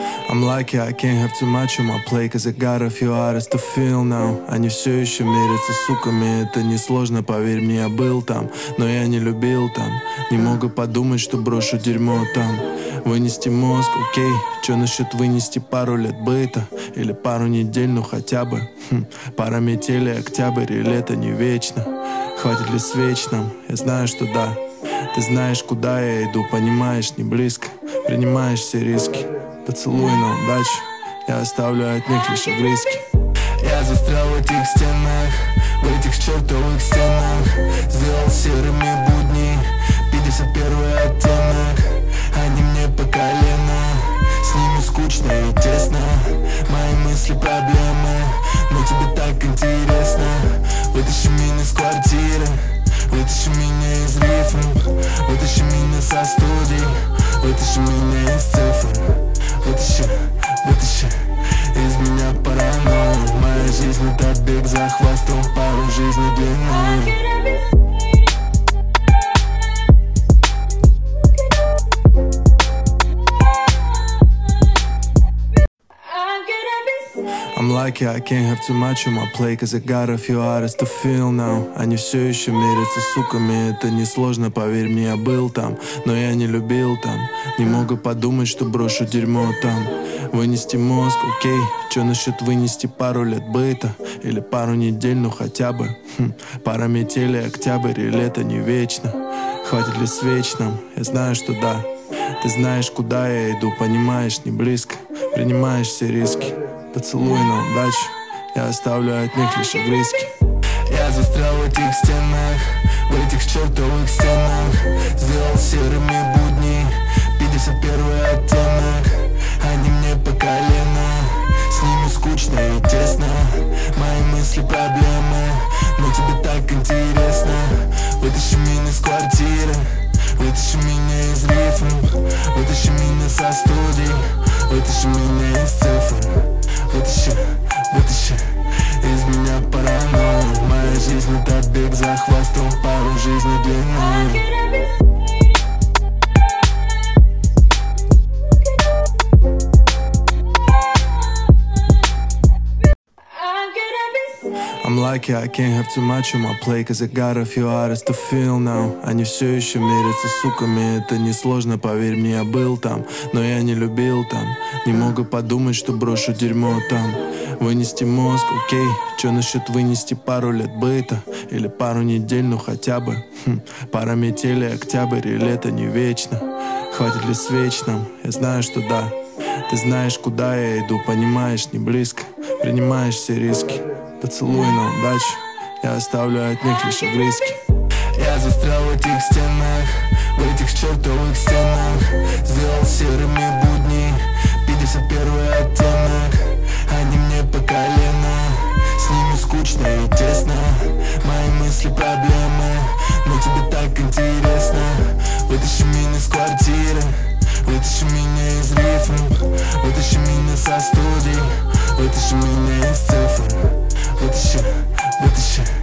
I'm lucky I can't have too much on my plate, cause I got a few artists to feel now. Они все еще мерятся суками, это несложно, поверь мне, я был там. Но я не любил там, не могу подумать, что брошу дерьмо там. Вынести мозг, окей, чё насчет вынести пару лет быта? Или пару недель, ну хотя бы пара метелей, октябрь и лето не вечно. Хватит ли свеч нам? Я знаю, что да. Ты знаешь, куда я иду, понимаешь, не близко. Принимаешь все риски. Поцелуй на удачу, я оставлю от них лишь огрызки. Я застрял в этих стенах, в этих чертовых стенах. Сделал серыми будни 51-й оттенок. Они мне по колено, с ними скучно и тесно. Мои мысли проблемы, но тебе так интересно. Вытащи меня из квартиры, вытащи меня из рифм, вытащи меня со студий, вытащи меня из цифр. Вытащи, вытащи из меня паранойю. Моя жизнь — это бег за хвостом, пару жизней длиною. I'm lucky I can't have too much on my plate, cause I got a few artists to feel now. Они все еще мерятся суками, это несложно, поверь мне, я был там. Но я не любил там, не могу подумать, что брошу дерьмо там. Вынести мозг, окей, чё насчет вынести пару лет быта? Или пару недель, ну хотя бы пара метелей, октябрь и лето не вечно. Хватит ли свеч нам? Я знаю, что да. Ты знаешь, куда я иду, понимаешь, не близко. Принимаешь все риски. Поцелуй на удачу, я оставлю от них лишь огрызки. Я застрял в этих стенах, в этих чертовых стенах. Сделал серыми будни 51-й оттенок. Они мне по колено, с ними скучно и тесно. Мои мысли проблемы, но тебе так интересно. Вытащи меня из квартиры, вытащи меня из рифм, вытащи меня со студий, вытащи меня из цифр. Вытащи, вытащи из меня паранойю. Моя жизнь — это бег за хвостом, пару жизней длиною. I'm lucky I can't have too much on my plate, cause I got a few artists to feel now. Они все еще мерятся суками, это несложно, поверь мне, я был там. Но я не любил там, не могу подумать, что брошу дерьмо там. Вынести мозг, окей, чё насчет вынести пару лет быта? Или пару недель, ну хотя бы пара метелей, октябрь и лето не вечно. Хватит ли свеч нам? Я знаю, что да. Ты знаешь, куда я иду, понимаешь, не близко. Принимаешь все риски. Поцелуй на удачу, я оставлю от них лишь огрызки. Я застрял в этих стенах, в этих чертовых стенах. Сделал серыми будни 51-й оттенок. Они мне по колено, с ними скучно и тесно. Мои мысли проблемы, но тебе так интересно. Вытащи меня из квартиры, вытащи меня из рифм, вытащи меня со студий, вытащи меня из цифр. Вытащи, вытащи